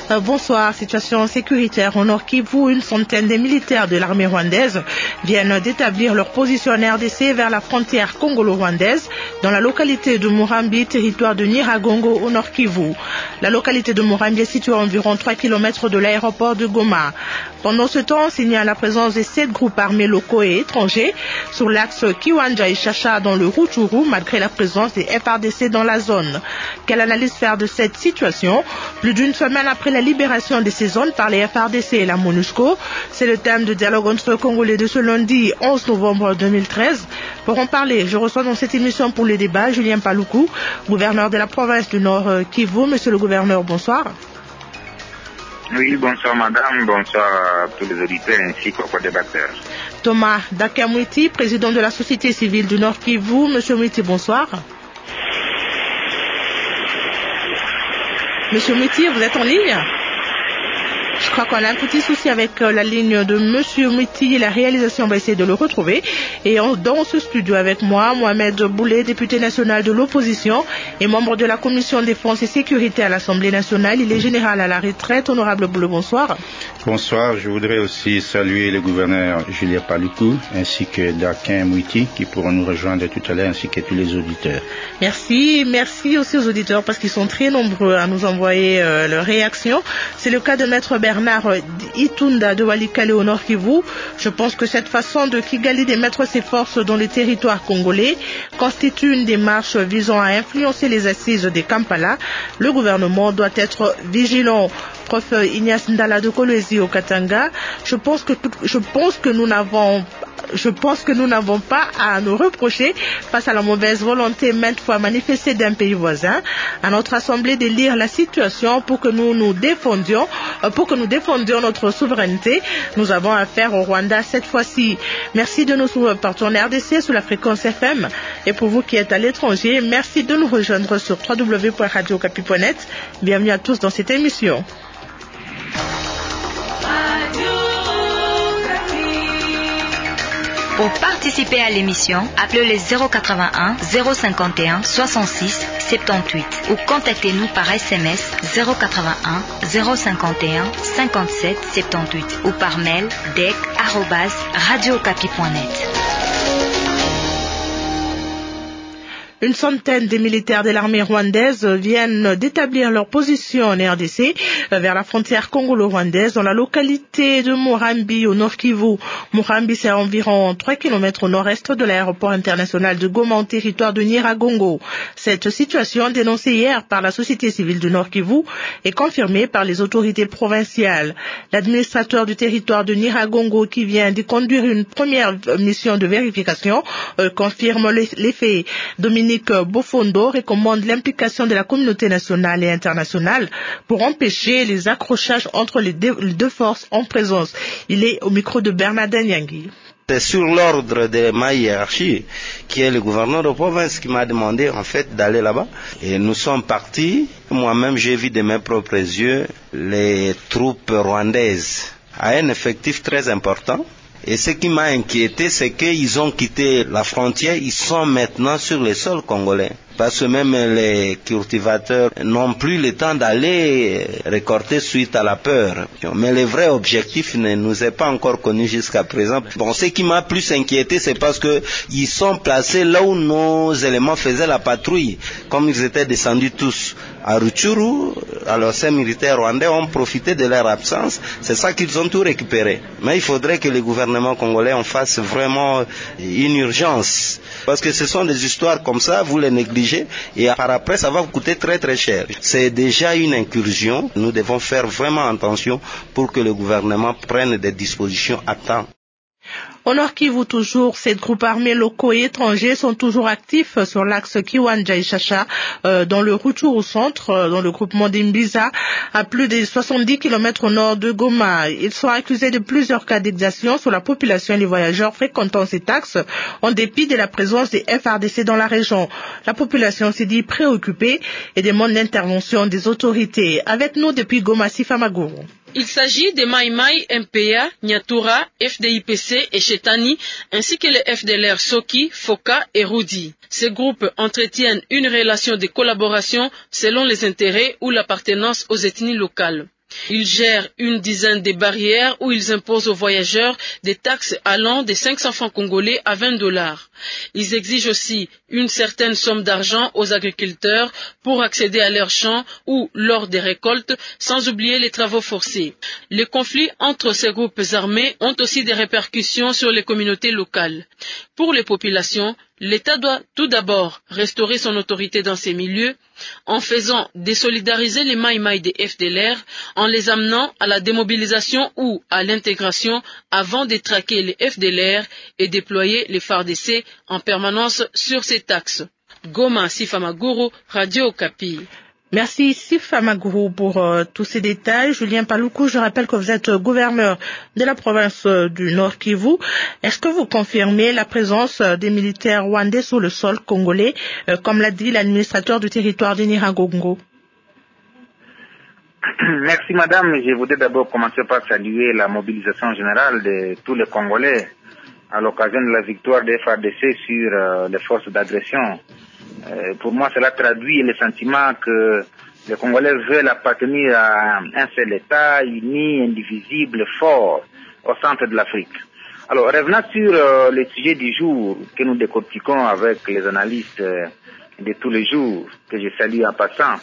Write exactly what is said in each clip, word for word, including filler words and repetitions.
Euh, bonsoir. Situation sécuritaire au Nord Kivu. Une centaine de militaires de l'armée rwandaise viennent d'établir leur position en R D C vers la frontière congolo-rwandaise dans la localité de Murambi, territoire de Nyiragongo au Nord Kivu. La localité de Murambi est située à environ trois kilomètres de l'aéroport de Goma. Pendant ce temps, on signale la présence de sept groupes armés locaux et étrangers sur l'axe Kiwanja et Chacha dans le Rutshuru, malgré la présence des F R D C dans la zone. Quelle analyse faire de cette situation? Plus d'une semaine après la libération de ces zones par les F R D C et la MONUSCO, c'est le thème de dialogue entre Congolais de ce lundi onze novembre deux mille treize. Pour en parler, je reçois dans cette émission pour le débat Julien Paluku, gouverneur de la province du Nord Kivu. Monsieur le gouverneur, bonsoir. Oui, bonsoir madame, bonsoir à tous les auditeurs ainsi qu'aux co-débatteurs. Thomas Dakamwiti, président de la société civile du Nord Kivu. Monsieur Mwiti, bonsoir. Monsieur Mwiti, vous êtes en ligne? Je crois qu'on a un petit souci avec la ligne de Monsieur Mwiti. La réalisation, on va essayer de le retrouver. Et en, dans ce studio avec moi, Mohamed Boulet, député national de l'opposition et membre de la commission défense et sécurité à l'Assemblée nationale. Il est général à la retraite. Honorable Boulet, bonsoir. Bonsoir. Je voudrais aussi saluer le gouverneur Julien Paluku ainsi que Dakin Mwiti qui pourront nous rejoindre tout à l'heure ainsi que tous les auditeurs. Merci. Merci aussi aux auditeurs parce qu'ils sont très nombreux à nous envoyer euh, leurs réactions. C'est le cas de Maître Bernard Itunda de Walikale au Nord Kivu. Je pense que cette façon de Kigali de mettre ses forces dans les territoires congolais constitue une démarche visant à influencer les assises de Kampala. Le gouvernement doit être vigilant. Prof Ignace Ndala de Kolwezi au Katanga, je pense que je pense que nous n'avons Je pense que nous n'avons pas à nous reprocher face à la mauvaise volonté maintes fois manifestée d'un pays voisin. À notre assemblée de lire la situation pour que nous nous défendions, pour que nous défendions notre souveraineté. Nous avons affaire au Rwanda cette fois-ci. Merci de nous partenaires R D C sur la fréquence F M. Et pour vous qui êtes à l'étranger, merci de nous rejoindre sur w w w point radio okapi point net. Bienvenue à tous dans cette émission. Pour participer à l'émission, appelez les zéro quatre-vingt-un zéro cinquante et un soixante-six soixante-dix-huit ou contactez-nous par S M S zéro quatre-vingt-un zéro cinquante et un cinquante-sept soixante-dix-huit ou par mail dec arobase radio okapi point net. Une centaine de militaires de l'armée rwandaise viennent d'établir leur position en R D C vers la frontière congolo-rwandaise dans la localité de Murambi au Nord Kivu. Murambi, c'est à environ trois kilomètres au nord-est de l'aéroport international de Goma au territoire de Nyiragongo. Cette situation, dénoncée hier par la société civile du Nord Kivu, est confirmée par les autorités provinciales. L'administrateur du territoire de Nyiragongo, qui vient de conduire une première mission de vérification, euh, confirme les, les faits. Dominique Bofondo recommande l'implication de la communauté nationale et internationale pour empêcher les accrochages entre les deux, les deux forces en présence. Il est au micro de Bernard Danyangui. C'est sur l'ordre de ma hiérarchie, qui est le gouverneur de province, qui m'a demandé en fait d'aller là-bas. Et nous sommes partis. Moi-même, j'ai vu de mes propres yeux les troupes rwandaises à un effectif très important. Et ce qui m'a inquiété, c'est qu'ils ont quitté la frontière, ils sont maintenant sur le sol congolais. Parce que même les cultivateurs n'ont plus le temps d'aller récolter suite à la peur. Mais le vrai objectif ne nous est pas encore connu jusqu'à présent. Bon, ce qui m'a plus inquiété, c'est parce que ils sont placés là où nos éléments faisaient la patrouille. Comme ils étaient descendus tous à Rutshuru, alors ces militaires rwandais ont profité de leur absence. C'est ça qu'ils ont tout récupéré. Mais il faudrait que le gouvernement congolais en fasse vraiment une urgence. Parce que ce sont des histoires comme ça, vous les négligez. Et par après, ça va vous coûter très très cher. C'est déjà une incursion. Nous devons faire vraiment attention pour que le gouvernement prenne des dispositions à temps. Au Nord Kivu, toujours, ces groupes armés locaux et étrangers sont toujours actifs sur l'axe Kiwanja et Chacha, euh, dans le Rutshuru au centre, euh, dans le groupement d'Imbiza, à plus de soixante-dix kilomètres au nord de Goma. Ils sont accusés de plusieurs cas d'exactions sur la population et les voyageurs fréquentant ces axes, en dépit de la présence des F R D C dans la région. La population s'est dit préoccupée et demande l'intervention des autorités. Avec nous depuis Goma, Sifa Maguru. Il s'agit de Mai Mai, M P A, Nyatura, F D I P C et Chetani, ainsi que les F D L R Soki, Foka et Rudi. Ces groupes entretiennent une relation de collaboration selon les intérêts ou l'appartenance aux ethnies locales. Ils gèrent une dizaine de barrières où ils imposent aux voyageurs des taxes allant de cinq cents francs congolais à vingt dollars. Ils exigent aussi une certaine somme d'argent aux agriculteurs pour accéder à leurs champs ou lors des récoltes, sans oublier les travaux forcés. Les conflits entre ces groupes armés ont aussi des répercussions sur les communautés locales. Pour les populations, l'État doit tout d'abord restaurer son autorité dans ces milieux en faisant désolidariser les Maïmaï des F D L R, en les amenant à la démobilisation ou à l'intégration avant de traquer les F D L R et déployer les F A R D C en permanence sur ces taxes. Goma, Sifamaguru, Radio Okapi. Merci Sifamaguru pour euh, tous ces détails. Julien Paluku, je rappelle que vous êtes gouverneur de la province euh, du Nord Kivu. Est-ce que vous confirmez la présence euh, des militaires rwandais sur le sol congolais, euh, comme l'a dit l'administrateur du territoire de Nyiragongo? Merci madame. Je voudrais d'abord commencer par saluer la mobilisation générale de tous les Congolais à l'occasion de la victoire des F A R D C sur euh, les forces d'agression. Euh, pour moi, cela traduit le sentiment que les Congolais veulent appartenir à un seul État, uni, indivisible, fort, au centre de l'Afrique. Alors, revenant sur euh, le sujet du jour que nous décortiquons avec les analystes euh, de tous les jours, que je salue en passant,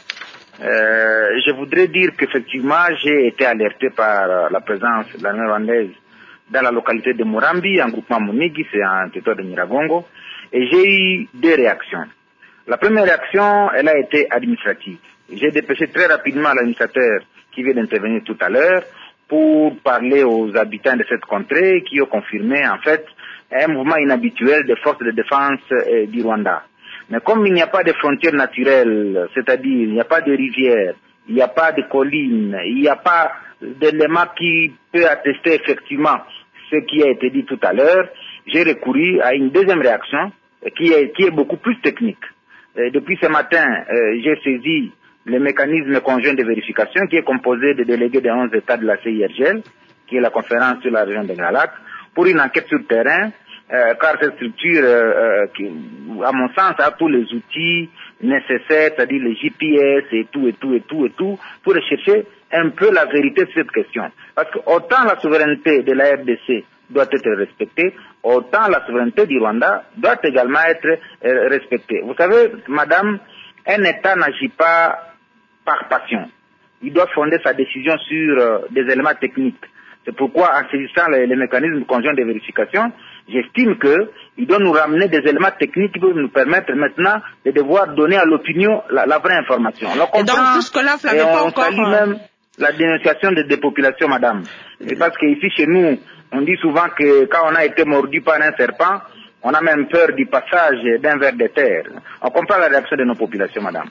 euh, je voudrais dire qu'effectivement, j'ai été alerté par euh, la présence de l'armée rwandaise dans la localité de Murambi, en groupement Munigi, c'est un territoire de Nyiragongo, et j'ai eu deux réactions. La première réaction, elle a été administrative. J'ai dépêché très rapidement l'administrateur qui vient d'intervenir tout à l'heure pour parler aux habitants de cette contrée qui ont confirmé en fait un mouvement inhabituel des forces de défense euh, du Rwanda. Mais comme il n'y a pas de frontières naturelles, c'est-à-dire il n'y a pas de rivières, il n'y a pas de collines, il n'y a pas d'éléments qui peut attester effectivement ce qui a été dit tout à l'heure, j'ai recouru à une deuxième réaction qui est, qui est beaucoup plus technique. Et depuis ce matin, euh, j'ai saisi le mécanisme conjoint de vérification qui est composé de délégués de onze États de la C I R G L, qui est la conférence sur la région de Galac, pour une enquête sur le terrain, euh, car cette structure, euh, euh, qui, à mon sens, a tous les outils nécessaires, c'est-à-dire les G P S et tout, et tout, et tout, et tout, pour rechercher un peu la vérité sur cette question. Parce que autant la souveraineté de la R D C doit être respectée, autant la souveraineté du Rwanda doit également être euh, respectée. Vous savez, madame, un État n'agit pas par passion. Il doit fonder sa décision sur euh, des éléments techniques. C'est pourquoi, en saisissant les, les mécanismes conjoints de vérification, j'estime qu'il doit nous ramener des éléments techniques qui peuvent nous permettre maintenant de devoir donner à l'opinion la, la vraie information. On et donc, jusque-là, vous n'avez pas encore... salue même la dénonciation des dépopulations, madame. Et parce qu'ici, chez nous, on dit souvent que quand on a été mordu par un serpent, on a même peur du passage d'un ver de terre. On comprend la réaction de nos populations, madame.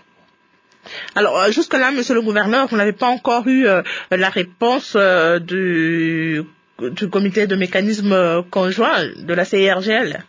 Alors, jusque-là, monsieur le gouverneur, vous n'avez pas encore eu euh, la réponse euh, du, du comité de mécanisme conjoint de la C I R G L?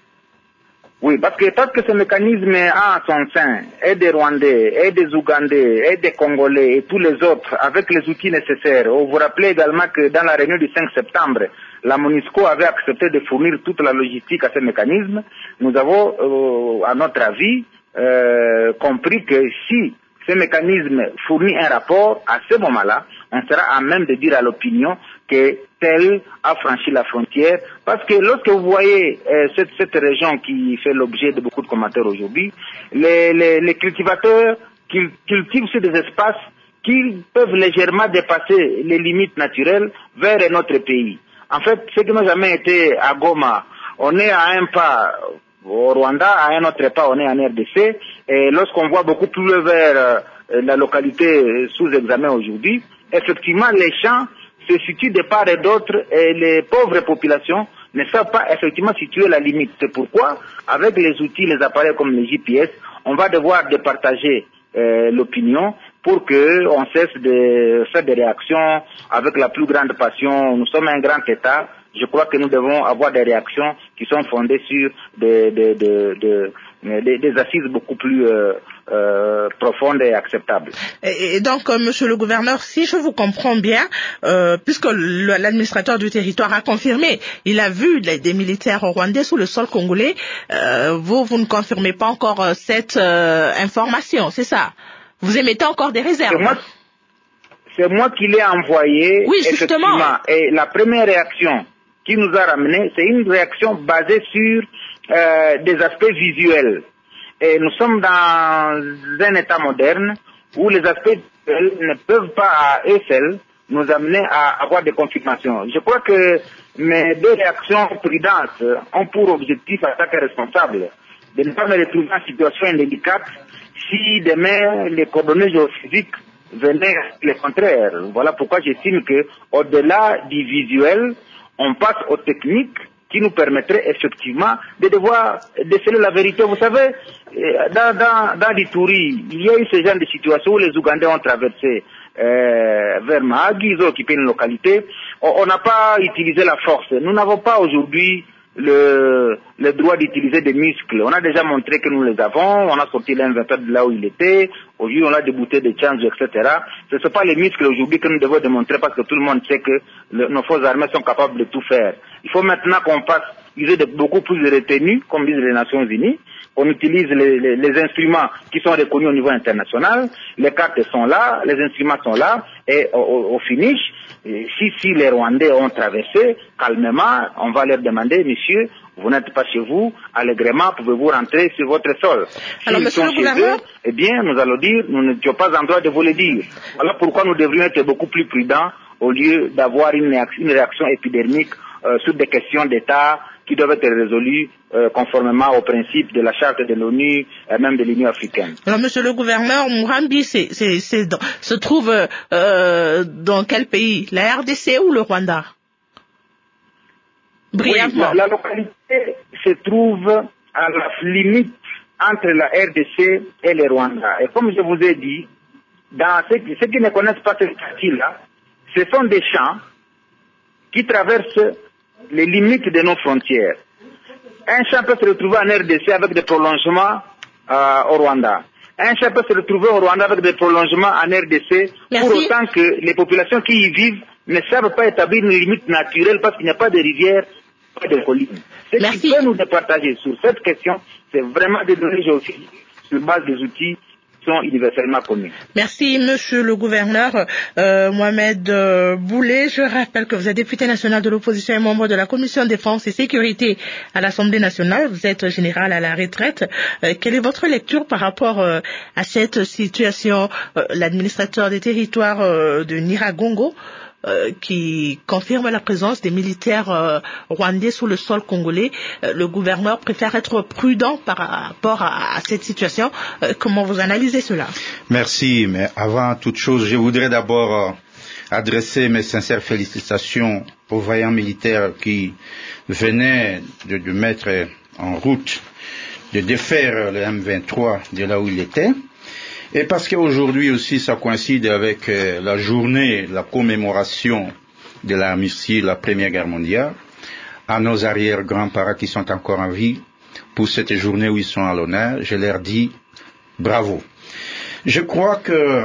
Oui, parce que, parce que ce mécanisme a en son sein et des Rwandais, et des Ougandais, et des Congolais, et tous les autres, avec les outils nécessaires. Vous vous rappelez également que dans la réunion du cinq septembre, la MONUSCO avait accepté de fournir toute la logistique à ce mécanisme. Nous avons, euh, à notre avis, euh, compris que si ce mécanisme fournit un rapport, à ce moment-là, on sera à même de dire à l'opinion que tel a franchi la frontière. Parce que lorsque vous voyez euh, cette, cette région qui fait l'objet de beaucoup de commentaires aujourd'hui, les, les, les cultivateurs qui cultivent sur des espaces qui peuvent légèrement dépasser les limites naturelles vers un autre pays. En fait, ceux qui n'ont jamais été à Goma, on est à un pas au Rwanda, à un autre pas, on est en R D C, et lorsqu'on voit beaucoup plus vers euh, la localité sous examen aujourd'hui, effectivement, les champs se situent de part et d'autre, et les pauvres populations ne savent pas effectivement situer la limite. C'est pourquoi, avec les outils, les appareils comme les G P S, on va devoir départager euh, l'opinion pour qu'on cesse de faire des réactions avec la plus grande passion. Nous sommes un grand État. Je crois que nous devons avoir des réactions qui sont fondées sur des, des, des, des, des, des assises beaucoup plus euh, euh, profondes et acceptables. Et, et donc, euh, monsieur le gouverneur, si je vous comprends bien, euh, puisque le, l'administrateur du territoire a confirmé, il a vu les, des militaires rwandais sous le sol congolais, euh, vous, vous ne confirmez pas encore euh, cette euh, information, c'est ça? Vous émettez encore des réserves? Moi, c'est moi qui l'ai envoyé. Oui, effectivement. justement. Et la première réaction qui nous a ramené, c'est une réaction basée sur euh, des aspects visuels. Et nous sommes dans un état moderne où les aspects visuels ne peuvent pas à eux seuls nous amener à avoir des confirmations. Je crois que mes deux réactions prudentes ont pour objectif, en tant que responsable, de ne pas me retrouver en situation indélicate si demain les coordonnées géophysiques venaient le contraire. Voilà pourquoi j'estime que au-delà du visuel, on passe aux techniques qui nous permettraient effectivement de devoir déceler la vérité. Vous savez, dans, dans, dans l'Ituri, il y a eu ce genre de situation où les Ougandais ont traversé euh, vers Mahagi, ils ont occupé une localité. On n'a pas utilisé la force. Nous n'avons pas aujourd'hui le, le droit d'utiliser des muscles. On a déjà montré que nous les avons, on a sorti l'inventaire de là où il était, aujourd'hui on a des bouteilles de change, et cetera. Ce ne sont pas les muscles aujourd'hui que nous devons démontrer parce que tout le monde sait que le, nos forces armées sont capables de tout faire. Il faut maintenant qu'on passe user de beaucoup plus de retenue, comme disent les Nations Unies. On utilise les, les, les instruments qui sont reconnus au niveau international, les cartes sont là, les instruments sont là, et au, au, au finish, si, si les Rwandais ont traversé, calmement, on va leur demander, monsieur, vous n'êtes pas chez vous, allègrement, pouvez-vous rentrer sur votre sol. Alors, S'ils sont chez eux, eh bien, nous allons dire, nous n'étions pas en droit de vous le dire. Voilà pourquoi nous devrions être beaucoup plus prudents au lieu d'avoir une, une réaction épidermique euh, sur des questions d'État qui doivent être résolues euh, conformément aux principes de la charte de l'ONU et même de l'Union africaine. Alors, monsieur le gouverneur, Murambi c'est, c'est, c'est dans, se trouve euh, dans quel pays? La R D C ou le Rwanda? Brièvement. Oui, la, la localité se trouve à la limite entre la R D C et le Rwanda. Et comme je vous ai dit, dans ceux qui, ceux qui ne connaissent pas cette partie-là, ce sont des champs qui traversent les limites de nos frontières. Un champ peut se retrouver en R D C avec des prolongements euh, au Rwanda. Un champ peut se retrouver au Rwanda avec des prolongements en R D C. Merci. Pour autant que les populations qui y vivent ne savent pas établir une limite naturelle parce qu'il n'y a pas de rivière, pas de collines. Ce Merci. qui peut nous départager sur cette question, c'est vraiment des données géophysiques sur base des outils universellement connus. Merci, monsieur le gouverneur euh, Mohamed euh, Boulet. Je rappelle que vous êtes député national de l'opposition et membre de la commission défense et sécurité à l'Assemblée nationale. Vous êtes général à la retraite. Euh, quelle est votre lecture par rapport euh, à cette situation? euh, L'administrateur des territoires euh, de Nyiragongo Euh, qui confirme la présence des militaires euh, rwandais sur le sol congolais. Euh, le gouverneur préfère être prudent par rapport à, à cette situation. Euh, comment vous analysez cela? Merci, mais avant toute chose, je voudrais d'abord euh, adresser mes sincères félicitations aux vaillants militaires qui venaient de, de mettre en route, de défaire le M vingt-trois de là où il était. Et parce qu'aujourd'hui aussi ça coïncide avec euh, la journée, la commémoration de l'armistice de la Première Guerre mondiale, à nos arrière-grands-parents qui sont encore en vie, pour cette journée où ils sont à l'honneur, je leur dis bravo. Je crois que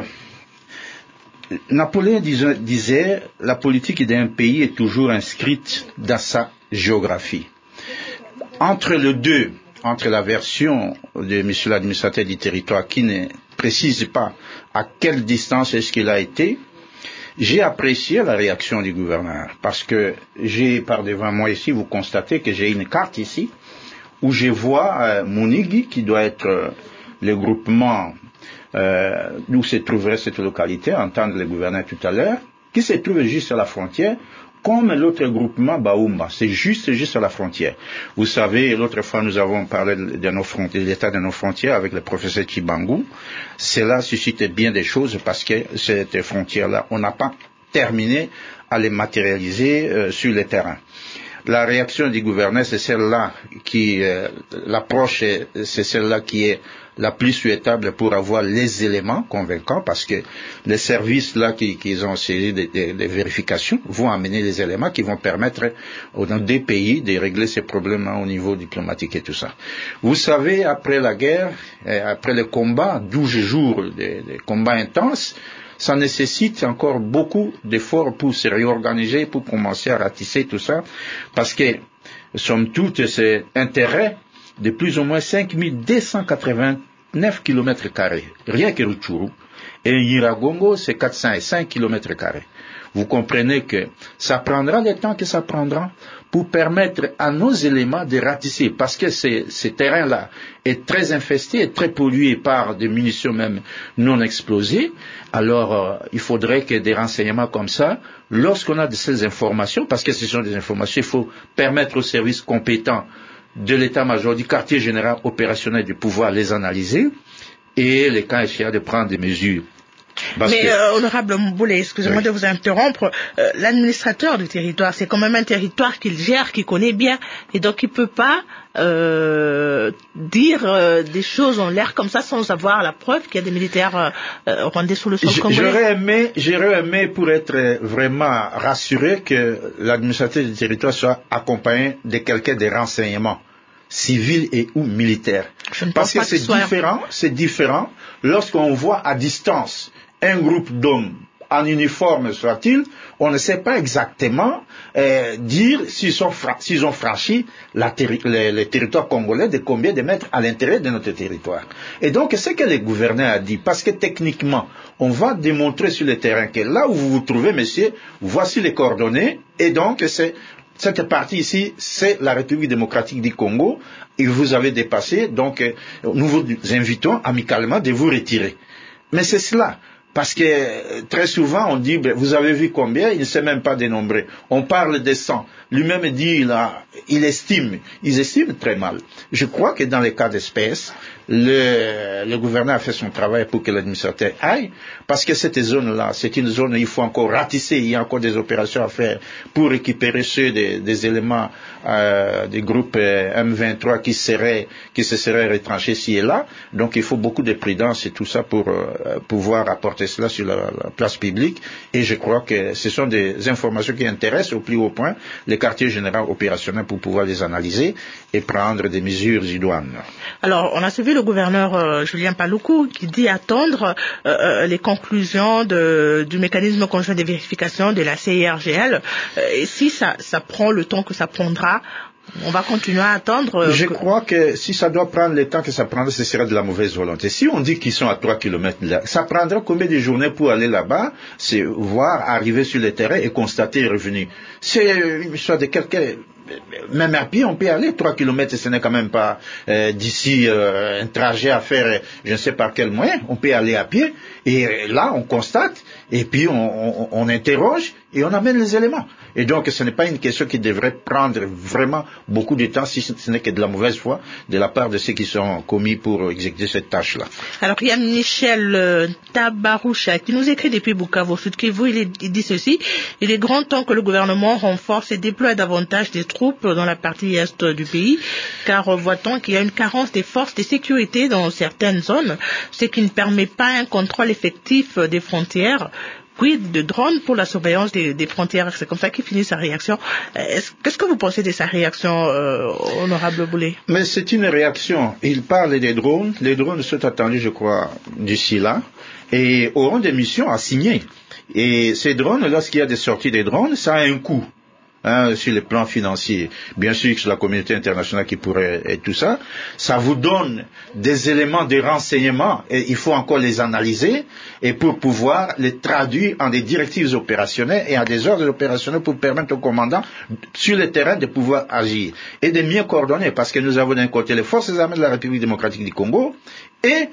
Napoléon disait, la politique d'un pays est toujours inscrite dans sa géographie. Entre les deux, entre la version de monsieur l'administrateur du territoire qui ne précise pas à quelle distance est-ce qu'il a été, j'ai apprécié la réaction du gouverneur parce que j'ai par devant moi ici, vous constatez que j'ai une carte ici où je vois euh, Mounigi qui doit être euh, le groupement euh, où se trouverait cette localité, entendre le gouverneur tout à l'heure, qui se trouve juste à la frontière, comme l'autre groupement Baoumba, c'est juste, juste à la frontière. Vous savez, l'autre fois nous avons parlé de nos frontières, de l'état de nos frontières avec le professeur Chibangu. Cela suscite bien des choses parce que cette frontière-là, on n'a pas terminé à les matérialiser euh, sur le terrain. La réaction du gouverneur, c'est celle-là qui, euh, l'approche, c'est celle-là qui est la plus souhaitable pour avoir les éléments convaincants, parce que les services là qui, qui ont saisi des, des, des vérifications vont amener les éléments qui vont permettre aux deux pays de régler ces problèmes au niveau diplomatique et tout ça. Vous savez, après la guerre, après le combat, douze jours de, de combats intenses, ça nécessite encore beaucoup d'efforts pour se réorganiser, pour commencer à ratisser tout ça, parce que, somme toute, c'est intérêt de plus ou moins cinq mille deux cent quatre-vingt-neuf kilomètres carrés, rien que Rutshuru, Et Nyiragongo, c'est quatre cent cinq kilomètres carrés. Vous comprenez que ça prendra le temps que ça prendra pour permettre à nos éléments de ratisser, parce que ces, ces terrains-là est très infesté et très pollué par des munitions même non explosées. Alors, euh, il faudrait que des renseignements comme ça, lorsqu'on a de ces informations, parce que ce sont des informations, il faut permettre aux services compétents de l'état-major, du quartier général opérationnel de pouvoir les analyser et les cas échéants de prendre des mesures. Parce Mais, que... euh, honorable Mboulé, excusez-moi oui. de vous interrompre, euh, l'administrateur du territoire, c'est quand même un territoire qu'il gère, qu'il connaît bien, et donc il ne peut pas euh, dire euh, des choses en l'air comme ça sans avoir la preuve qu'il y a des militaires euh, rwandais sur le sol congolais. J'aurais aimé, j'aurais aimé pour être vraiment rassuré que l'administrateur du territoire soit accompagné de quelqu'un des renseignements civils et ou militaires. Parce que c'est différent, c'est différent lorsqu'on voit à distance un groupe d'hommes en uniforme soit-il, on ne sait pas exactement euh, dire s'ils, sont fra- s'ils ont franchi la terri- les, les territoires congolais de combien de mètres à l'intérieur de notre territoire. Et donc, c'est ce que le gouverneur a dit, parce que techniquement, on va démontrer sur le terrain que là où vous vous trouvez, monsieur, voici les coordonnées, et donc c'est cette partie ici, c'est la République démocratique du Congo, et vous avez dépassé, donc euh, nous vous invitons amicalement de vous retirer. Mais c'est cela. Parce que euh, très souvent on dit, ben, vous avez vu combien, il ne sait même pas dénombrer. On parle des cent. Lui-même dit, il, a, il estime, ils estiment très mal. Je crois que dans les cas d'espèce, le, le gouverneur a fait son travail pour que l'administrateur aille, parce que cette zone-là, c'est une zone où il faut encore ratisser, il y a encore des opérations à faire pour récupérer ceux des, des éléments euh, des groupes euh, M vingt-trois qui seraient, qui se seraient retranchés ci et là. Donc il faut beaucoup de prudence et tout ça pour euh, pouvoir apporter cela sur la, la place publique. Et je crois que ce sont des informations qui intéressent au plus haut point les quartiers généraux opérationnels pour pouvoir les analyser et prendre des mesures idoines. Alors, on a suivi le gouverneur euh, Julien Paluku qui dit attendre euh, les conclusions de, du mécanisme conjoint de vérification de la C I R G L. Euh, et si ça, ça prend le temps que ça prendra, on va continuer à attendre. Je que... crois que si ça doit prendre le temps que ça prendra, ce sera de la mauvaise volonté. Si on dit qu'ils sont à trois kilomètres là, ça prendra combien de journées pour aller là-bas, c'est voir arriver sur le terrain et constater et revenir. C'est une histoire de quelqu'un. Même à pied, on peut aller trois kilomètres, ce n'est quand même pas euh, d'ici euh, un trajet à faire, je ne sais par quel moyen. On peut aller à pied et là, on constate et puis on, on, on interroge et on amène les éléments. Et donc, ce n'est pas une question qui devrait prendre vraiment beaucoup de temps, si ce n'est que de la mauvaise foi de la part de ceux qui sont commis pour exécuter cette tâche-là. Alors, il y a Michel euh, Tabaroucha qui nous écrit depuis Bukavu, Sud Kivu, il, il dit ceci: il est grand temps que le gouvernement renforce et déploie davantage des troupes dans la partie est du pays, car voit-on qu'il y a une carence des forces de sécurité dans certaines zones, ce qui ne permet pas un contrôle effectif des frontières. Quid de drones pour la surveillance des, des frontières. C'est comme ça qu'il finit sa réaction. Est-ce, qu'est-ce que vous pensez de sa réaction, euh, honorable Boulet? Mais c'est une réaction. Il parle des drones. Les drones sont attendus, je crois, d'ici là, et auront des missions à signer. Et ces drones, lorsqu'il y a des sorties des drones, ça a un coût. Hein, sur le plan financier, bien sûr que c'est la communauté internationale qui pourrait et tout ça, ça vous donne des éléments de renseignement et il faut encore les analyser et pour pouvoir les traduire en des directives opérationnelles et en des ordres opérationnels pour permettre au commandant sur le terrain de pouvoir agir et de mieux coordonner, parce que nous avons d'un côté les forces armées de la République démocratique du Congo et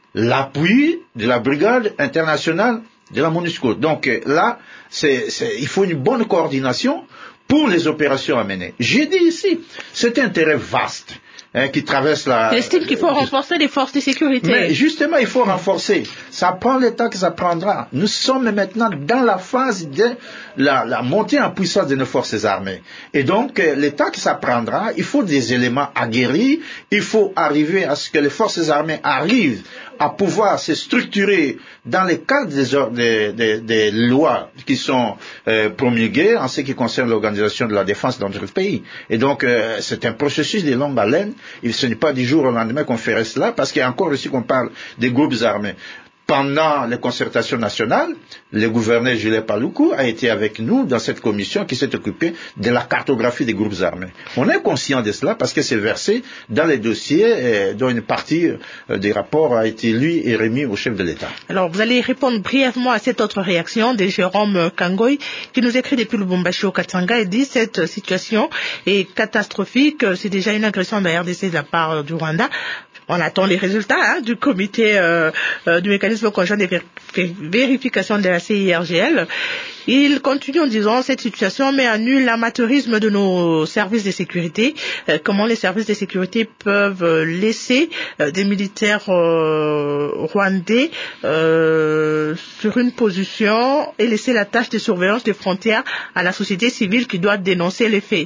l'appui de la brigade internationale de la MONUSCO. Donc là, c'est, c'est, il faut une bonne coordination pour les opérations à mener. J'ai dit ici, c'est un terrain vaste hein, qui traverse la... Il estime qu'il faut renforcer les forces de sécurité. Mais justement, il faut renforcer. Ça prend le temps que ça prendra. Nous sommes maintenant dans la phase de la, la montée en puissance de nos forces armées. Et donc, le temps que ça prendra, il faut des éléments aguerris. Il faut arriver à ce que les forces armées arrivent à pouvoir se structurer dans le cadre des, des, des, des lois qui sont euh, promulguées en ce qui concerne l'organisation de la défense dans notre pays. Et donc, euh, c'est un processus de longue haleine. Et ce n'est pas du jour au lendemain qu'on ferait cela, parce qu'il y a encore aussi qu'on parle des groupes armés. pendant les concertations nationales, le gouverneur Jules Paluku a été avec nous dans cette commission qui s'est occupée de la cartographie des groupes armés. On est conscient de cela parce que c'est versé dans les dossiers dont une partie des rapports a été lu et remis au chef de l'État. Alors, vous allez répondre brièvement à cette autre réaction de Jérôme Kangoy qui nous écrit depuis Lubumbashi au Katanga et dit cette situation est catastrophique. C'est déjà une agression de la R D C de la part du Rwanda. On attend les résultats hein, du comité euh, euh, du mécanisme conjoint de vér- vérification de la C I R G L. Il continue en disant cette situation met à nu l'amateurisme de nos services de sécurité. Euh, comment les services de sécurité peuvent laisser euh, des militaires euh, rwandais euh, sur une position et laisser la tâche de surveillance des frontières à la société civile qui doit dénoncer les faits.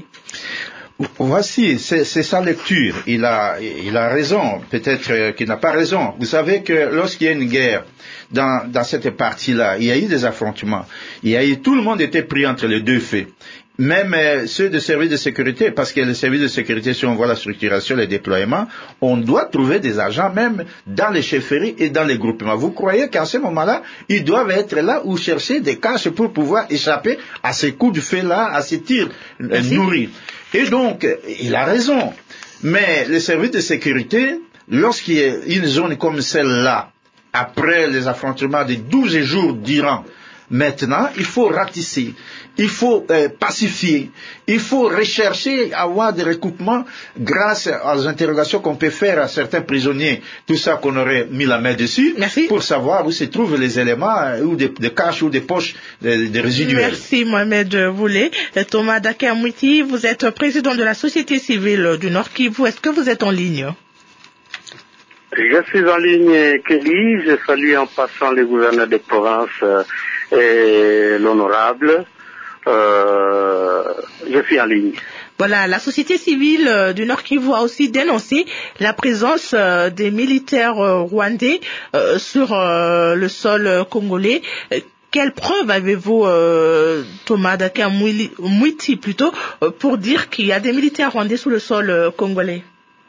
Voici, c'est, c'est sa lecture. Il a, il a raison, peut-être qu'il n'a pas raison. Vous savez que lorsqu'il y a une guerre dans, dans cette partie-là, il y a eu des affrontements. Il y a eu, tout le monde était pris entre les deux faits. Même euh, ceux de services de sécurité, parce que les services de sécurité, si on voit la structuration, les déploiements, on doit trouver des agents même dans les chefferies et dans les groupements. Vous croyez qu'en ce moment-là, ils doivent être là ou chercher des caches pour pouvoir échapper à ces coups de feu-là, à ces tirs euh, nourris. Et donc, il a raison. Mais les services de sécurité, lorsqu'il y a une zone comme celle-là, après les affrontements de douze jours durant, maintenant, il faut ratisser, il faut euh, pacifier, il faut rechercher, avoir des recoupements grâce aux interrogations qu'on peut faire à certains prisonniers, tout ça qu'on aurait mis la main dessus. Merci. Pour savoir où se trouvent les éléments, euh, ou des, des caches ou des poches de, de résiduels. Merci Mohamed Voulé. Thomas Dakamwiti, vous êtes président de la société civile du Nord Kivu. Est-ce que vous êtes en ligne? Je suis en ligne, Kelly. Je salue en passant les gouverneurs de province euh, et l'honorable. Euh, je suis en ligne. Voilà, la société civile euh, du Nord Kivu a aussi dénoncé la présence euh, des militaires euh, rwandais euh, sur euh, le sol euh, congolais. Euh, Quelle preuve avez-vous, euh, Thomas Dakamwiti, plutôt, euh, pour dire qu'il y a des militaires rwandais sur le sol euh, congolais?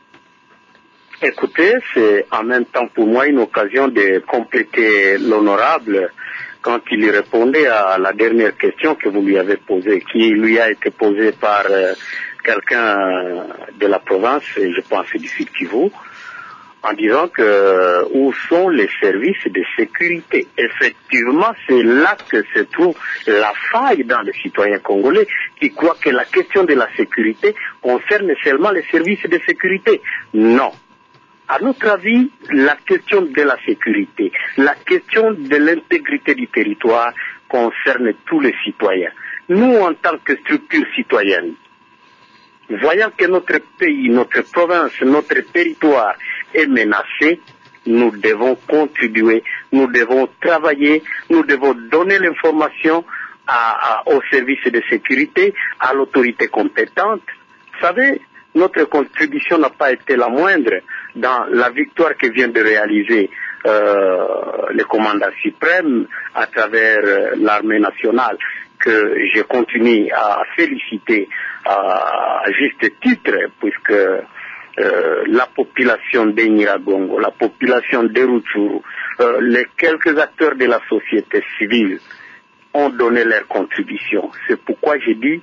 Écoutez, c'est en même temps pour moi une occasion de compléter l'honorable quand il répondait à la dernière question que vous lui avez posée, qui lui a été posée par euh, quelqu'un de la province, et je pense du Sud Kivu, en disant que euh, où sont les services de sécurité. Effectivement, c'est là que se trouve la faille dans les citoyens congolais qui croient que la question de la sécurité concerne seulement les services de sécurité. Non. À notre avis, la question de la sécurité, la question de l'intégrité du territoire concerne tous les citoyens. Nous, en tant que structure citoyenne, voyant que notre pays, notre province, notre territoire est menacé, nous devons contribuer, nous devons travailler, nous devons donner l'information à, à, aux services de sécurité, à l'autorité compétente. Vous savez, notre contribution n'a pas été la moindre dans la victoire que vient de réaliser euh, le commandant suprême à travers euh, l'armée nationale, que je continue à féliciter à, à juste titre, puisque euh, la population de Nyiragongo, la population de Rutshuru, euh, les quelques acteurs de la société civile ont donné leur contribution. C'est pourquoi j'ai dit,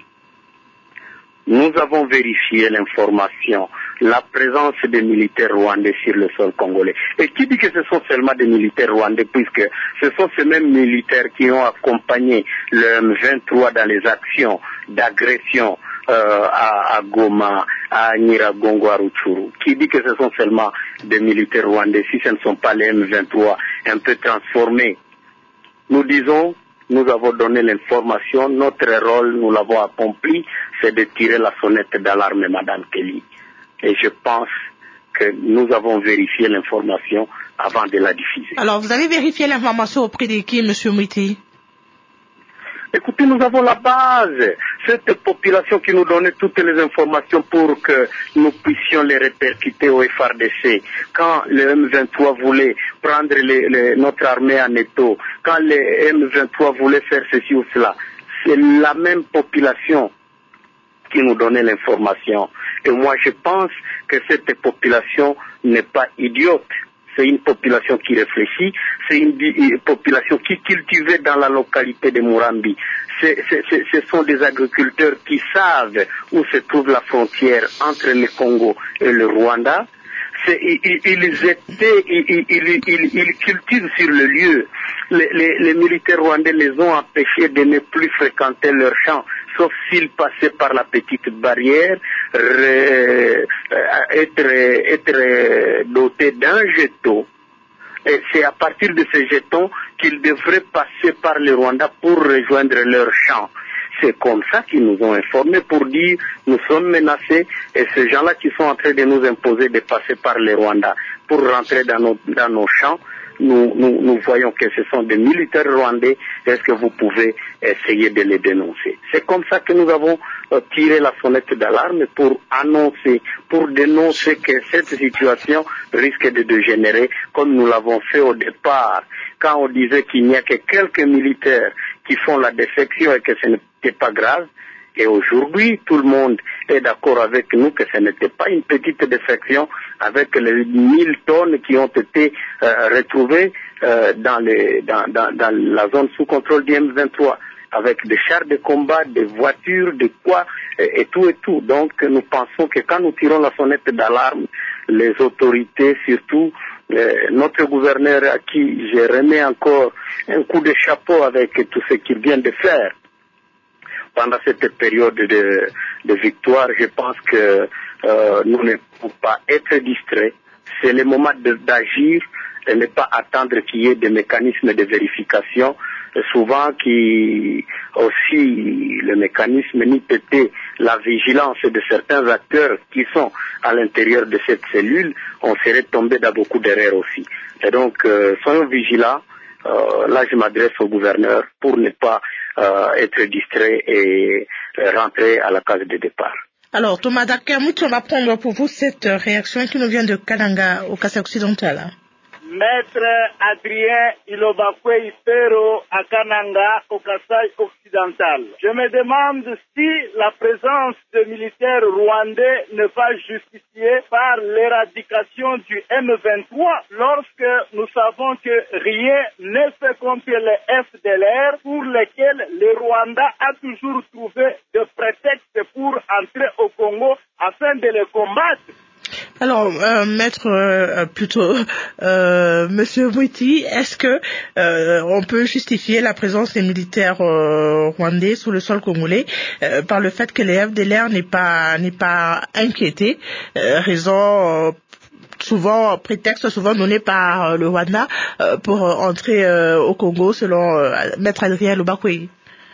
nous avons vérifié l'information, la présence des militaires rwandais sur le sol congolais. Et qui dit que ce sont seulement des militaires rwandais, puisque ce sont ces mêmes militaires qui ont accompagné le M vingt-trois dans les actions d'agression euh, à, à Goma, à Nyiragongo, à Rutshuru. Qui dit que ce sont seulement des militaires rwandais, si ce ne sont pas les M vingt-trois un peu transformés? Nous disons, nous avons donné l'information, notre rôle, nous l'avons accompli, c'est de tirer la sonnette d'alarme, Madame Kelly. Et je pense que nous avons vérifié l'information avant de la diffuser. Alors, vous avez vérifié l'information auprès de qui, Monsieur Mwiti? Écoutez, nous avons la base, cette population qui nous donnait toutes les informations pour que nous puissions les répercuter au F R D C. Quand le M vingt-trois voulait prendre les, les, notre armée en étau, quand le M vingt-trois voulait faire ceci ou cela, c'est la même population qui nous donnait l'information. Et moi, je pense que cette population n'est pas idiote. c'est une population qui réfléchit, c'est une, une population qui cultivait dans la localité de Murambi. C'est, c'est, c'est, ce sont des agriculteurs qui savent où se trouve la frontière entre le Congo et le Rwanda. C'est, ils, ils, étaient, ils, ils, ils, ils cultivent sur le lieu. Les, les, les militaires rwandais les ont empêchés de ne plus fréquenter leurs champs, sauf s'ils passaient par la petite barrière, euh, être, être dotés d'un jeton. Et c'est à partir de ces jetons qu'ils devraient passer par le Rwanda pour rejoindre leurs champs. C'est comme ça qu'ils nous ont informés pour dire nous sommes menacés et ces gens-là qui sont en train de nous imposer de passer par le Rwanda pour rentrer dans nos, dans nos champs, nous, nous, nous voyons que ce sont des militaires rwandais. Est-ce que vous pouvez essayer de les dénoncer? C'est comme ça que nous avons euh, tiré la sonnette d'alarme pour annoncer, pour dénoncer que cette situation risque de dégénérer comme nous l'avons fait au départ quand on disait qu'il n'y a que quelques militaires qui font la défection et que ce n'était pas grave. Et aujourd'hui, tout le monde est d'accord avec nous que ce n'était pas une petite défection avec les mille tonnes qui ont été euh, retrouvées euh, dans, les, dans, dans, dans la zone sous contrôle du M vingt-trois, avec des chars de combat, des voitures, des quoi, et, et tout et tout. Donc nous pensons que quand nous tirons la sonnette d'alarme, les autorités, surtout euh, notre gouverneur à qui je remets encore un coup de chapeau avec tout ce qu'il vient de faire, pendant cette période de, de victoire, je pense que euh, nous ne pouvons pas être distraits. C'est le moment de, d'agir et ne pas attendre qu'il y ait des mécanismes de vérification. Et souvent, qui aussi le mécanisme n'y peut-être la vigilance de certains acteurs qui sont à l'intérieur de cette cellule, on serait tombé dans beaucoup d'erreurs aussi. Et donc, euh, soyons vigilants. Euh, là, je m'adresse au gouverneur pour ne pas euh, être distrait et euh, rentrer à la case de départ. Alors, Thomas Dakamouch, on va prendre pour vous cette réaction qui nous vient de Kananga, au Kassai occidental. Maître Adrien Ilobakwe Ifero à Kananga, au Kassai occidental. Je me demande si la présence de militaires rwandais ne va justifier par l'éradication du M vingt-trois lorsque nous savons que rien n'est fait contre les F D L R pour lesquels le Rwanda a toujours trouvé de prétextes pour entrer au Congo afin de les combattre. Alors, euh, maître, euh, plutôt, euh, Monsieur Mwiti, est-ce que euh, on peut justifier la présence des militaires euh, rwandais sous le sol congolais euh, par le fait que les F D L R n'est pas n'est pas inquiété, euh, raison euh, souvent prétexte souvent donné par euh, le Rwanda euh, pour euh, entrer euh, au Congo, selon euh, maître Adrien Ilobakwe?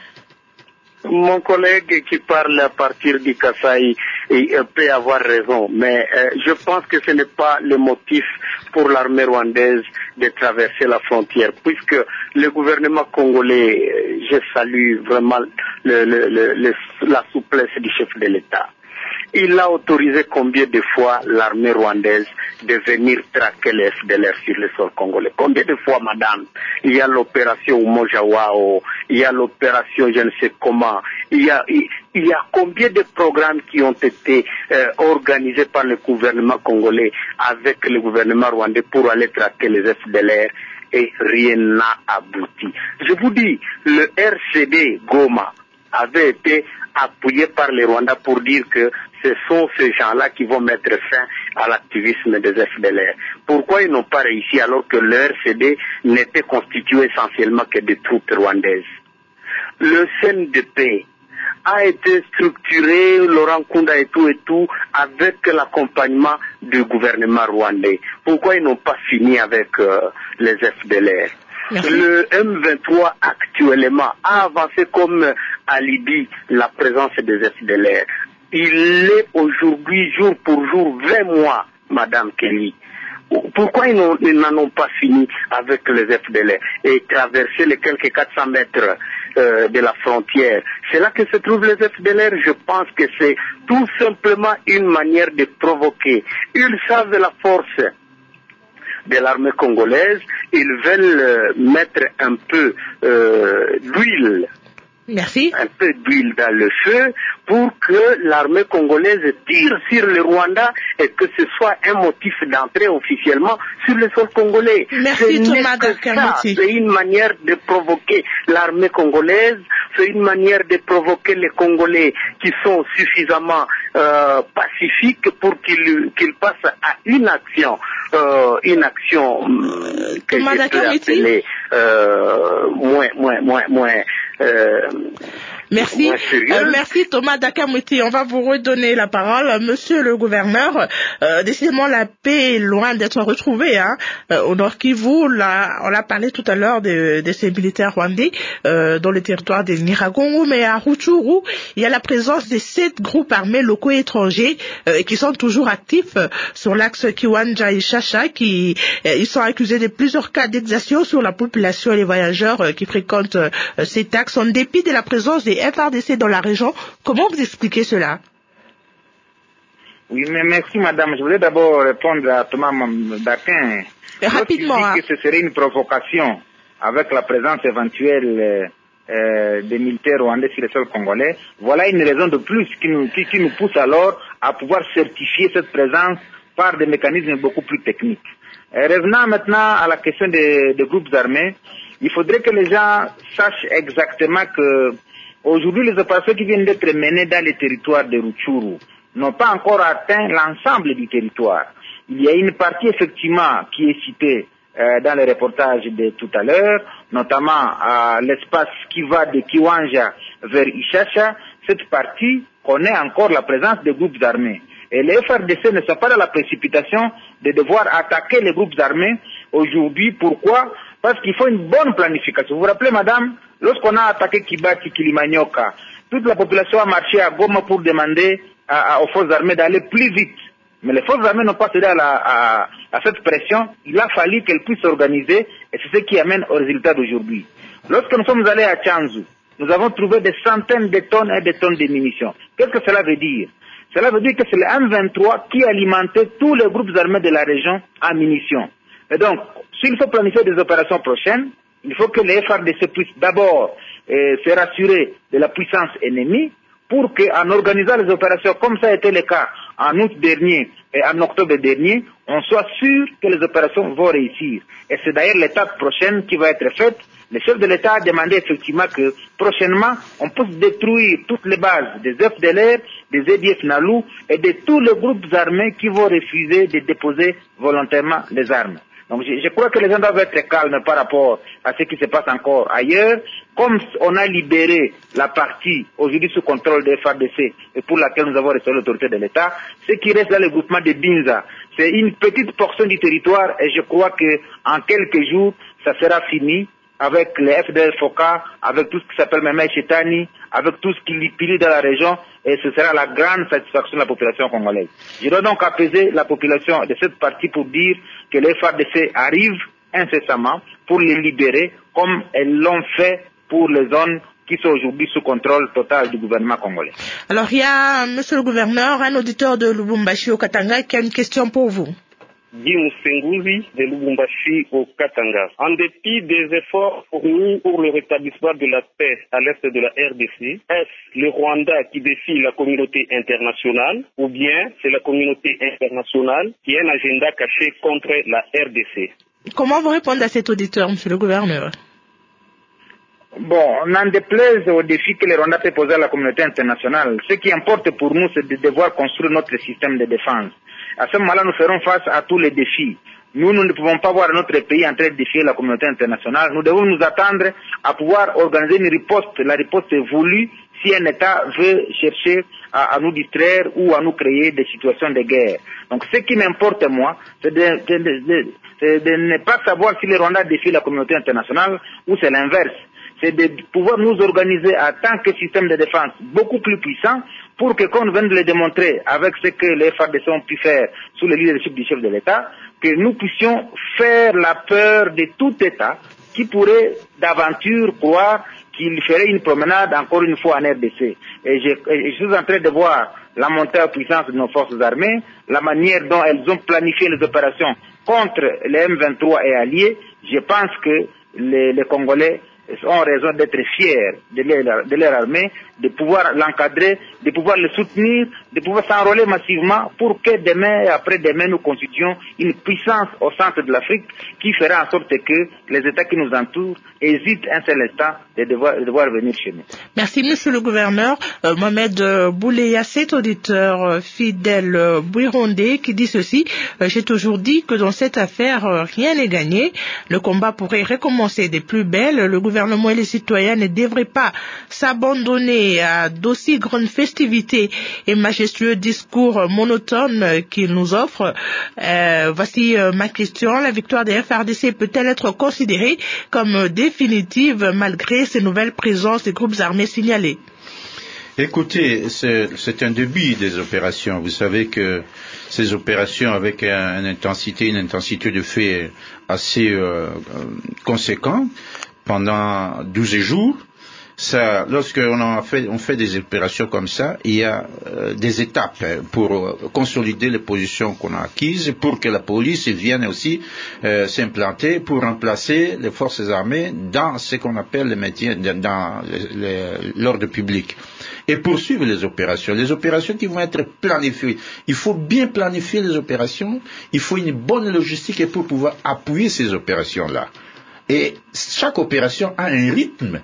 Mon collègue qui parle à partir du Kassai peut avoir raison, mais euh, je pense que ce n'est pas le motif pour l'armée rwandaise de traverser la frontière, puisque le gouvernement congolais, je salue vraiment le, le, le, le, la souplesse du chef de l'État. Il a autorisé combien de fois l'armée rwandaise de venir traquer les F D L R sur le sol congolais? Combien de fois, madame? Il y a l'opération Umojawao, il y a l'opération je ne sais comment, il y a, il, il y a combien de programmes qui ont été euh, organisés par le gouvernement congolais avec le gouvernement rwandais pour aller traquer les F D L R, et rien n'a abouti. Je vous dis, le R C D Goma avait été appuyé par les Rwandais pour dire que ce sont ces gens-là qui vont mettre fin à l'activisme des F D L R. Pourquoi ils n'ont pas réussi alors que le R C D n'était constitué essentiellement que de troupes rwandaises? Le C N D P a été structuré, Laurent Kunda et tout et tout, avec l'accompagnement du gouvernement rwandais. Pourquoi ils n'ont pas fini avec euh, les F D L R? Merci. Le M vingt-trois actuellement a avancé comme alibi la présence des F D L R. Il est aujourd'hui jour pour jour vingt mois, Madame Kelly. Pourquoi ils, ils n'en ont pas fini avec les F D L R et traverser les quelques quatre cents mètres euh, de la frontière? C'est là que se trouvent les F D L R. Je pense que c'est tout simplement une manière de provoquer. Ils savent la force de l'armée congolaise, ils veulent euh, mettre un peu euh, d'huile Merci. Un peu d'huile dans le feu pour que l'armée congolaise tire sur le Rwanda et que ce soit un motif d'entrée officiellement sur le sol congolais. Merci Thomas Dakamouti. C'est une manière de provoquer l'armée congolaise, c'est une manière de provoquer les Congolais qui sont suffisamment euh, pacifiques pour qu'ils qu'ils passent à une action, euh, une action euh, que Thomas je peux appeler euh, moins, moins, moins, moins. Euh, Merci. Euh, merci Thomas Dakamouti. On va vous redonner la parole. Monsieur le gouverneur, euh, décidément la paix est loin d'être retrouvée. Hein. Euh, au Nord Kivu, là, on a parlé tout à l'heure de, de ces militaires rwandais euh, dans le territoire de Nyiragongo, mais à Rutshuru, il y a la présence de sept groupes armés locaux et étrangers euh, qui sont toujours actifs euh, sur l'axe Kiwanja et Chacha. Qui, euh, ils sont accusés de plusieurs cas d'exactions sur la population et les voyageurs euh, qui fréquentent euh, ces axes en dépit de la présence des F R D C dans la région. Comment vous expliquez cela? Oui, mais merci madame. Je voulais d'abord répondre à Thomas Dakin. Rapidement. Hein. Que ce serait une provocation avec la présence éventuelle euh, des militaires rwandais sur le sol congolais. Voilà une raison de plus qui nous, qui, qui nous pousse alors à pouvoir certifier cette présence par des mécanismes beaucoup plus techniques. Et revenant maintenant à la question des, des groupes armés, il faudrait que les gens sachent exactement que aujourd'hui, les opérations qui viennent d'être menées dans les territoires de Rutshuru n'ont pas encore atteint l'ensemble du territoire. Il y a une partie effectivement qui est citée euh, dans le reportage de tout à l'heure, notamment à l'espace qui va de Kiwanja vers Ishacha. Cette partie connaît encore la présence des groupes armés. Et les F R D C ne sont pas dans la précipitation de devoir attaquer les groupes armés aujourd'hui. Pourquoi? Parce qu'il faut une bonne planification. Vous vous rappelez, madame, lorsqu'on a attaqué Kibati, Kilimanyoka, toute la population a marché à Goma pour demander à, à, aux forces armées d'aller plus vite. Mais les forces armées n'ont pas cédé à, la, à, à cette pression. Il a fallu qu'elles puissent s'organiser et c'est ce qui amène au résultat d'aujourd'hui. Lorsque nous sommes allés à Tchanzu, nous avons trouvé des centaines de tonnes et de tonnes de munitions. Qu'est-ce que cela veut dire? Cela veut dire que c'est le M vingt-trois qui alimentait tous les groupes armés de la région en munitions. Et donc, s'il faut planifier des opérations prochaines, il faut que les F R D C puissent d'abord euh, se rassurer de la puissance ennemie pour qu'en organisant les opérations, comme ça a été le cas en août dernier et en octobre dernier, on soit sûr que les opérations vont réussir. Et c'est d'ailleurs l'étape prochaine qui va être faite. Le chef de l'État a demandé effectivement que prochainement, on puisse détruire toutes les bases des F D L R, des E D F Nalou et de tous les groupes armés qui vont refuser de déposer volontairement les armes. Donc je, je crois que les gens doivent être calmes par rapport à ce qui se passe encore ailleurs. Comme on a libéré la partie aujourd'hui sous contrôle des F A R D C et pour laquelle nous avons restauré l'autorité de l'État, ce qui reste dans le groupement de Binza, c'est une petite portion du territoire et je crois qu'en quelques jours, ça sera fini avec les F D L Foka, avec tout ce qui s'appelle Meme Chetani, avec tout ce qui pile dans la région, et ce sera la grande satisfaction de la population congolaise. Je dois donc apaiser la population de cette partie pour dire que les F A R D C arrivent incessamment pour les libérer, comme elles l'ont fait pour les zones qui sont aujourd'hui sous contrôle total du gouvernement congolais. Alors il y a, monsieur le gouverneur, un auditeur de Lubumbashi au Katanga qui a une question pour vous. Guy Moussenguzi de Lubumbashi au Katanga. En dépit des efforts fournis pour le rétablissement de la paix à l'est de la R D C, est-ce le Rwanda qui défie la communauté internationale ou bien c'est la communauté internationale qui a un agenda caché contre la R D C? Comment vous répondez à cet auditeur, monsieur le gouverneur? Bon, on en déplaise au défi que le Rwanda peut poser à la communauté internationale. Ce qui importe pour nous, c'est de devoir construire notre système de défense. À ce moment-là, nous ferons face à tous les défis. Nous, nous ne pouvons pas voir notre pays en train de défier la communauté internationale. Nous devons nous attendre à pouvoir organiser une riposte. La riposte est voulue si un État veut chercher à, à nous distraire ou à nous créer des situations de guerre. Donc, ce qui m'importe, moi, c'est de, de, de, de, de ne pas savoir si le Rwanda défie la communauté internationale ou c'est l'inverse. C'est de pouvoir nous organiser en tant que système de défense beaucoup plus puissant pour que, comme on vient de le démontrer avec ce que les F A R D C ont pu faire sous le leadership du chef de l'État, que nous puissions faire la peur de tout État qui pourrait d'aventure croire qu'il ferait une promenade encore une fois en R D C. Et je, et je suis en train de voir la montée en puissance de nos forces armées, la manière dont elles ont planifié les opérations contre les M vingt-trois et alliés. Je pense que les, les Congolais ont raison d'être fiers de leur, de leur armée, de pouvoir l'encadrer, de pouvoir le soutenir, de pouvoir s'enrôler massivement pour que demain et après-demain nous constituions une puissance au centre de l'Afrique qui fera en sorte que les États qui nous entourent hésitent un seul instant de devoir, de devoir venir chez nous. Merci, monsieur le gouverneur. Euh, Mohamed Bouleya, cet auditeur euh, fidèle euh, burundais qui dit ceci. Euh, J'ai toujours dit que dans cette affaire, euh, rien n'est gagné. Le combat pourrait recommencer des plus belles. Le gouvernement et les citoyens ne devraient pas s'abandonner à d'aussi grandes festivités et majestueux discours monotones qu'ils nous offrent. Euh, voici euh, ma question. La victoire des F R D C peut-elle être considérée comme définitive malgré ces nouvelles présences des groupes armés signalés? Écoutez, c'est un début des opérations. Vous savez que ces opérations avec un, une intensité, une intensité de fait assez euh, conséquente pendant douze jours. Ça, lorsqu'on en fait, on fait des opérations comme ça, il y a euh, des étapes pour euh, consolider les positions qu'on a acquises, pour que la police vienne aussi euh, s'implanter, pour remplacer les forces armées dans ce qu'on appelle le maintien, dans l'ordre public, et poursuivre les opérations. Les opérations qui vont être planifiées. Il faut bien planifier les opérations, il faut une bonne logistique pour pouvoir appuyer ces opérations-là. Et chaque opération a un rythme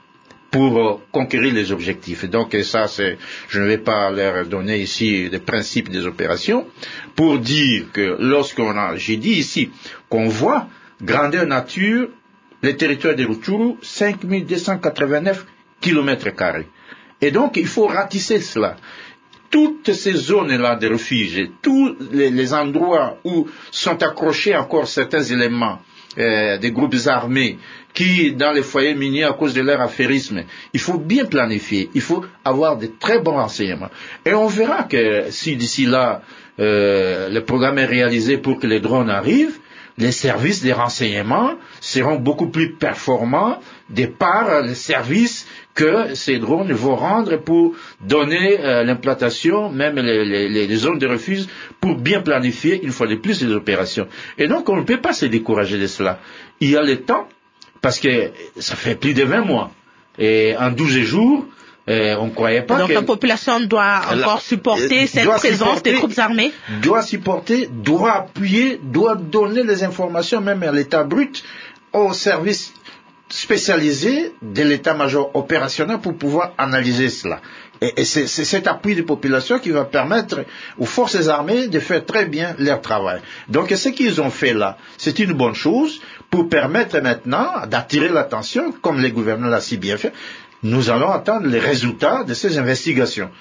pour euh, conquérir les objectifs. Donc ça, c'est, je ne vais pas leur donner ici les principes des opérations, pour dire que lorsqu'on a, j'ai dit ici, qu'on voit grandeur nature, les territoires de Rutshuru, cinq mille deux cent quatre-vingt-neuf kilomètres carrés. Et donc il faut ratisser cela. Toutes ces zones-là de refuge, tous les, les endroits où sont accrochés encore certains éléments euh, des groupes armés, qui, dans les foyers miniers, à cause de leur affairisme, il faut bien planifier, il faut avoir de très bons renseignements. Et on verra que si d'ici là, euh, le programme est réalisé pour que les drones arrivent, les services de renseignement seront beaucoup plus performants de par les services que ces drones vont rendre pour donner euh, l'implantation, même les, les, les zones de refuge, pour bien planifier, une fois de plus, les opérations. Et donc, on ne peut pas se décourager de cela. Il y a le temps, parce que ça fait plus de vingt mois. Et en douze jours, euh, on ne croyait pas donc que... Donc la population doit encore la, supporter cette doit présence supporter, des troupes armées doit supporter, doit appuyer, doit donner les informations, même à l'état brut, aux services spécialisés de l'état-major opérationnel pour pouvoir analyser cela. Et, et c'est, c'est cet appui des populations qui va permettre aux forces armées de faire très bien leur travail. Donc ce qu'ils ont fait là, c'est une bonne chose pour permettre maintenant d'attirer l'attention, comme le gouverneur l'a si bien fait. Nous allons attendre les résultats de ces investigations.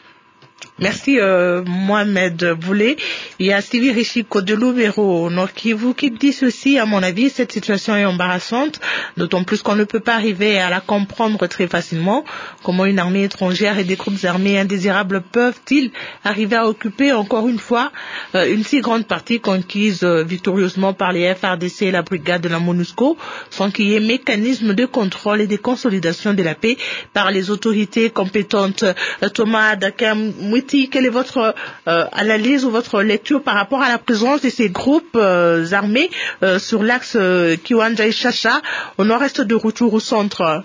Merci euh, Mohamed Boulé. Il y a Stevie Richiko de Lubero, Nord Kivu, qui dit ceci. À mon avis, cette situation est embarrassante, d'autant plus qu'on ne peut pas arriver à la comprendre très facilement. Comment une armée étrangère et des groupes armés indésirables peuvent-ils arriver à occuper encore une fois euh, une si grande partie conquise euh, victorieusement par les F R D C et la brigade de la MONUSCO, sans qu'il y ait mécanisme de contrôle et de consolidation de la paix par les autorités compétentes. Euh, Thomas Dakam Mwiti, quelle est votre euh, analyse ou votre lecture par rapport à la présence de ces groupes euh, armés euh, sur l'axe euh, Kiwanja-Chacha au nord-est de Rutshuru centre?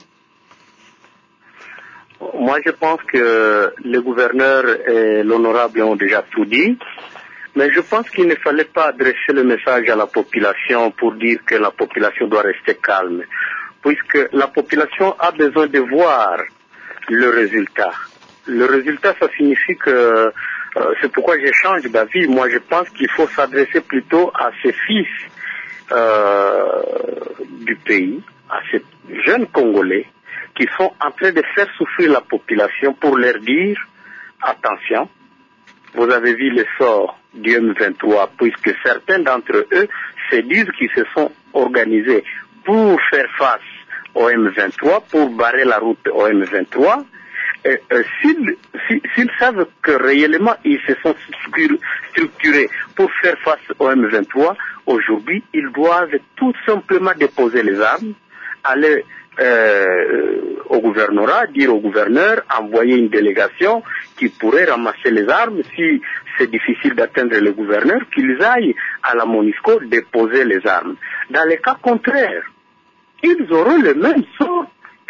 Moi, je pense que le gouverneur et l'honorable ont déjà tout dit, mais je pense qu'il ne fallait pas adresser le message à la population pour dire que la population doit rester calme, puisque la population a besoin de voir le résultat. Le résultat, ça signifie que, euh, c'est pourquoi j'échange d'avis. Moi, je pense qu'il faut s'adresser plutôt à ces fils euh, du pays, à ces jeunes Congolais qui sont en train de faire souffrir la population pour leur dire, attention, vous avez vu le sort du M vingt-trois, puisque certains d'entre eux se disent qu'ils se sont organisés pour faire face au M vingt-trois, pour barrer la route au M vingt-trois. Et, euh, s'ils, s'ils savent que réellement ils se sont structurés pour faire face au M vingt-trois, aujourd'hui ils doivent tout simplement déposer les armes, aller euh, au gouvernorat, dire au gouverneur, envoyer une délégation qui pourrait ramasser les armes. Si c'est difficile d'atteindre le gouverneur, qu'ils aillent à la MONUSCO déposer les armes. Dans les cas contraires, ils auront le même sort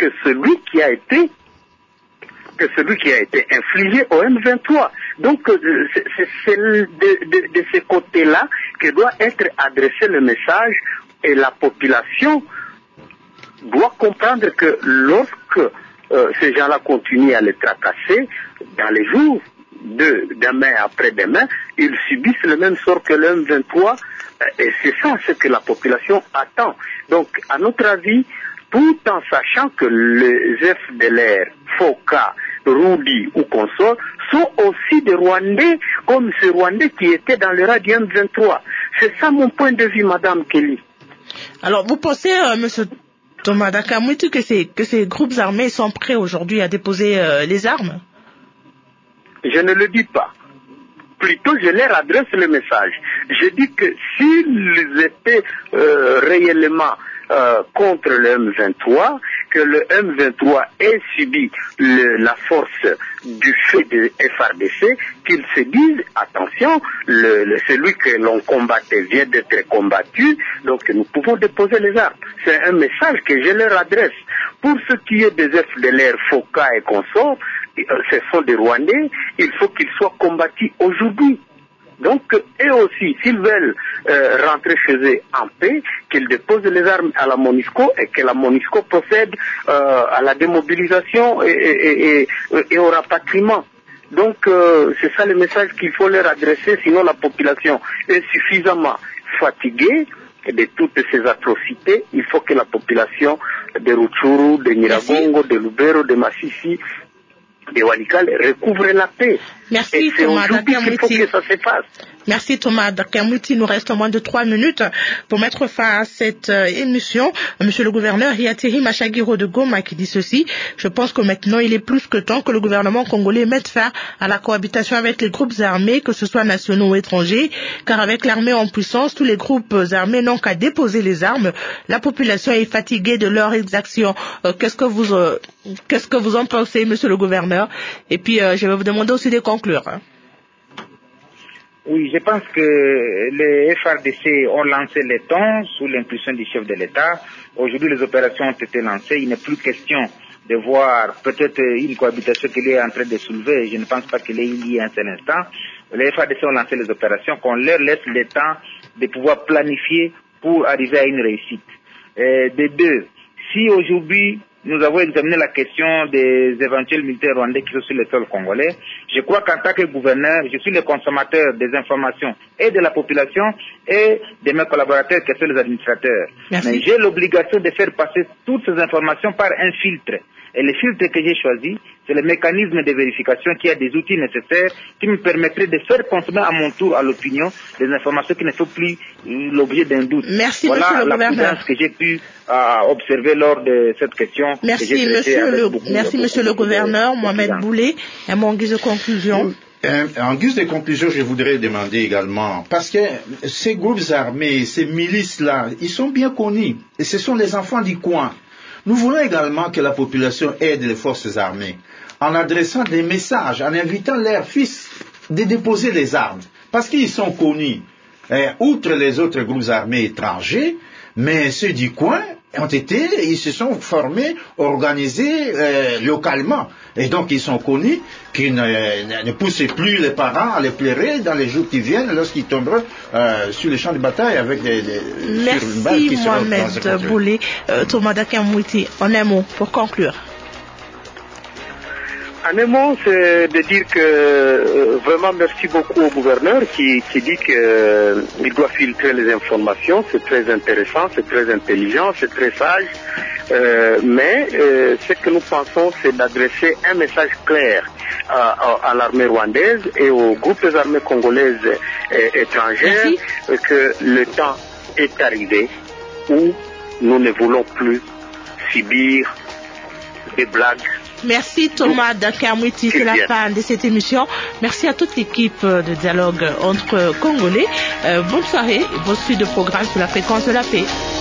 que celui qui a été que celui qui a été infligé au M vingt-trois. Donc euh, c'est, c'est de, de, de ce côté-là que doit être adressé le message, et la population doit comprendre que lorsque euh, ces gens-là continuent à les tracasser, dans les jours de demain après-demain, ils subissent le même sort que le M vingt-trois, euh, et c'est ça ce que la population attend. Donc à notre avis, tout en sachant que les F D L R, Foka, Rudi ou consorts sont aussi des Rwandais, comme ces Rwandais qui étaient dans le radio M vingt-trois. C'est ça mon point de vue, Madame Kelly. Alors, vous pensez, euh, Monsieur Thomas Dakamouti, que ces, que ces groupes armés sont prêts aujourd'hui à déposer euh, les armes? Je ne le dis pas. Plutôt, je leur adresse le message. Je dis que s'ils étaient euh, réellement euh, contre le M vingt-trois, que le M vingt-trois ait subi le, la force du fait de F R D C, qu'ils se disent, attention, le, le, celui que l'on combattait vient d'être combattu, donc nous pouvons déposer les armes. C'est un message que je leur adresse. Pour ce qui est des F D L R, Foka et consorts, ce sont des Rwandais, il faut qu'ils soient combattus aujourd'hui. Donc, eux aussi, s'ils veulent euh, rentrer chez eux en paix, qu'ils déposent les armes à la MONUSCO et que la MONUSCO procède euh, à la démobilisation et, et, et, et au rapatriement. Donc, euh, c'est ça le message qu'il faut leur adresser, sinon la population est suffisamment fatiguée de toutes ces atrocités. Il faut que la population de Rutshuru, de Nyiragongo, de Lubero, de Masisi, de Walikale recouvre la paix. Merci, et c'est Thomas aujourd'hui qu'il faut que ça se fasse. Merci Thomas Dakamouti. Il nous reste moins de trois minutes pour mettre fin à cette euh, émission. Monsieur le gouverneur, il y a Thierry Machagiro de Goma qui dit ceci. Je pense que maintenant il est plus que temps que le gouvernement congolais mette fin à la cohabitation avec les groupes armés, que ce soit nationaux ou étrangers, car avec l'armée en puissance, tous les groupes armés n'ont qu'à déposer les armes. La population est fatiguée de leurs exactions. Euh, qu'est-ce que vous euh, qu'est-ce que vous en pensez, monsieur le gouverneur? Et puis euh, je vais vous demander aussi de conclure. Hein. Oui, je pense que les F R D C ont lancé les temps sous l'impulsion du chef de l'État. Aujourd'hui, les opérations ont été lancées. Il n'est plus question de voir peut-être une cohabitation qu'il est en train de soulever. Je ne pense pas qu'il y ait un seul instant. Les F R D C ont lancé les opérations, qu'on leur laisse le temps de pouvoir planifier pour arriver à une réussite. Et de deux, si aujourd'hui nous avons examiné la question des éventuels militaires rwandais qui sont sur le sol congolais, je crois qu'en tant que gouverneur, je suis le consommateur des informations et de la population et de mes collaborateurs qui sont les administrateurs. Merci. Mais j'ai l'obligation de faire passer toutes ces informations par un filtre. Et le filtre que j'ai choisi, c'est le mécanisme de vérification qui a des outils nécessaires qui me permettraient de faire consommer à mon tour à l'opinion des informations qui ne sont plus l'objet d'un doute. Merci, voilà monsieur le la gouverneur. prudence que j'ai pu euh, observer lors de cette question. Merci, monsieur le, beaucoup, merci, monsieur le gouverneur, Mohamed Boulé. Et mon guise de conclusion. Euh, en guise de conclusion, je voudrais demander également, parce que ces groupes armés, ces milices-là, ils sont bien connus. Et ce sont les enfants du coin. Nous voulons également que la population aide les forces armées en adressant des messages, en invitant leurs fils de déposer les armes. Parce qu'ils sont connus, eh, outre les autres groupes armés étrangers, mais ceux du coin ont été, ils se sont formés, organisés euh, localement. Et donc ils sont connus qu'ils ne, ne poussent plus les parents à les pleurer dans les jours qui viennent lorsqu'ils tomberont euh, sur les champs de bataille avec des, des Merci sur une balle qui sera Mohamed Boulé. Euh, Thomas Dakamouti, en un mot pour conclure. En un mot, c'est de dire que euh, vraiment merci beaucoup au gouverneur qui, qui dit qu'il euh, doit filtrer les informations. C'est très intéressant, c'est très intelligent, c'est très sage. Euh, mais euh, ce que nous pensons, c'est d'adresser un message clair à, à, à l'armée rwandaise et aux groupes armés congolaises et étrangères euh, que le temps est arrivé où nous ne voulons plus subir des blagues. Merci Thomas Dakamouti, c'est la fin de cette émission. Merci à toute l'équipe de dialogue entre Congolais. Euh, bonne soirée, bonne suite de programme sur la fréquence de la paix.